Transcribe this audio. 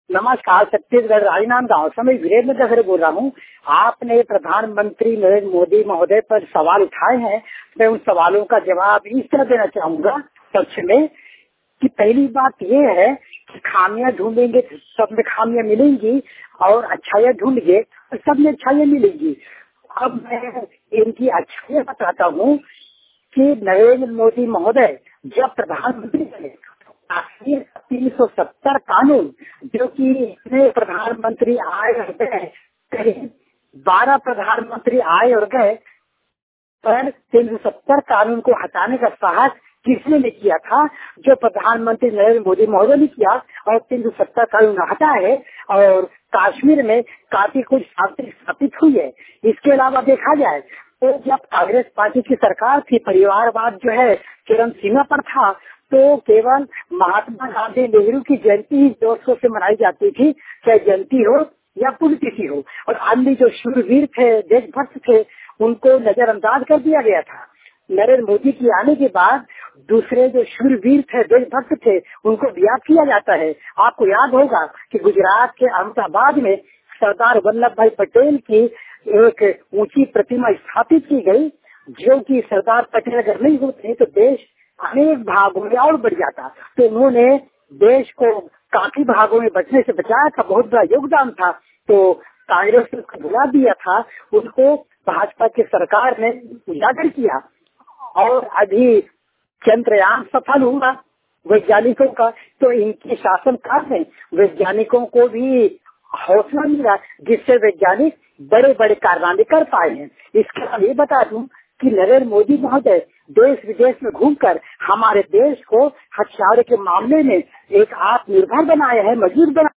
नमस्कार, छत्तीसगढ़ राजनांदगांव से मैं वीरेंद्र दखरे बोल रहा हूँ। आपने प्रधानमंत्री नरेंद्र मोदी महोदय पर सवाल उठाए हैं। मैं उन सवालों का जवाब इस तरह देना चाहूंगा पक्ष में कि पहली बात ये है कि खामियां ढूंढेंगे सब में खामियां मिलेंगी और अच्छाइयां ढूंढेंगे तो सब में अच्छाइयां मिलेंगी। अब मैं इनकी अच्छाइयां बताता हूँ कि नरेंद्र मोदी महोदय जब प्रधानमंत्री बने 370 कानून जो कि इतने प्रधानमंत्री आए और गए, करीब 12 प्रधानमंत्री आए और गए, पर 370 कानून को हटाने का साहस किसने ने किया था? जो प्रधानमंत्री नरेंद्र मोदी महोदय ने किया और 370 कानून हटा है और कश्मीर में काफी कुछ शांति स्थापित हुई है। इसके अलावा देखा जाए तो जब कांग्रेस पार्टी की सरकार थी, परिवारवाद जो है चरम सीमा पर था, तो केवल महात्मा गांधी नेहरू की जयंती ही जोशों से मनाई जाती थी, चाहे जयंती हो या पुण्यतिथि हो, और अन्य जो शूरवीर थे, देशभक्त थे, उनको नजरअंदाज कर दिया गया था। नरेंद्र मोदी के आने के बाद दूसरे जो शूरवीर थे, देशभक्त थे, उनको याद किया जाता है। आपको याद होगा कि गुजरात के अहमदाबाद में सरदार वल्लभ भाई पटेल की एक ऊंची प्रतिमा स्थापित की गई, जो कि सरदार पटेल अगर नहीं होते तो देश अनेक भागों में और बढ़ जाता। तो उन्होंने देश को काफी भागों में बचने से बचाया था, बहुत बड़ा योगदान था। तो कांग्रेस ने उसको भुला दिया था, उनको भाजपा की सरकार ने उजागर किया। और अभी चंद्रयान सफल हुआ वैज्ञानिकों का, तो इनके शासनकाल में वैज्ञानिकों को भी हौसला मिला, जिससे वैज्ञानिक बड़े बड़े कारनामे कर पाए हैं। इसके बाद ये बता दूं कि नरेंद्र मोदी महोदय देश विदेश में घूमकर हमारे देश को हथियारों के मामले में एक आत्मनिर्भर बनाया है, मजबूत बनाया।